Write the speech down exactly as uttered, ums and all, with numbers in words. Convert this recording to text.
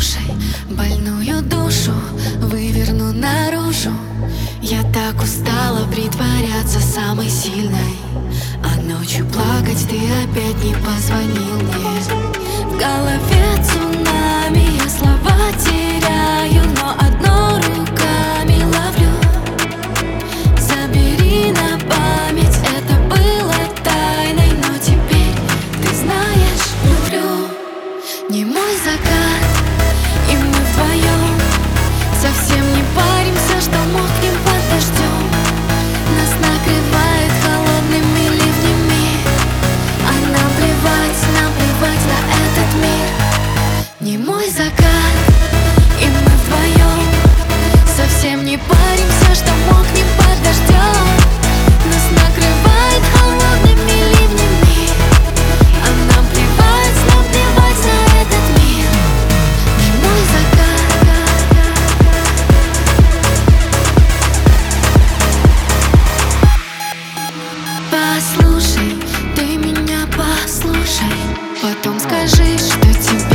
Послушай, больную душу выверну наружу. Я так устала притворяться самой сильной, а ночью плакать ты опять не позвонил мне. В голове цунами, я слова теряю, но одно руками ловлю. Забери на память, это было тайной, но теперь ты знаешь, люблю. Не мой закат, и мы вдвоем совсем не паримся, что мокнем под дождем. Нас накрывает холодными ливнями, а нам плевать, нам плевать на этот мир. Не мой закат, и мы вдвоем совсем не паримся, что мокнем под дождем. Нас накрывает холодными ливнями, а нам плевать, нам плевать на этот мир. Не мой закат. Послушай, ты меня послушай, потом скажи, что тебе